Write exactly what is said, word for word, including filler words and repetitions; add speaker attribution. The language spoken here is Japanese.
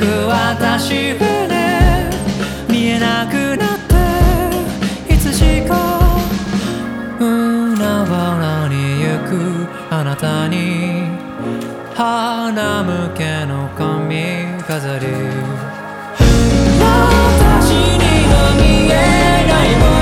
Speaker 1: く私はね見えなくなっていつしか海原に行くあなたに花向けの髪飾り私には見えないもの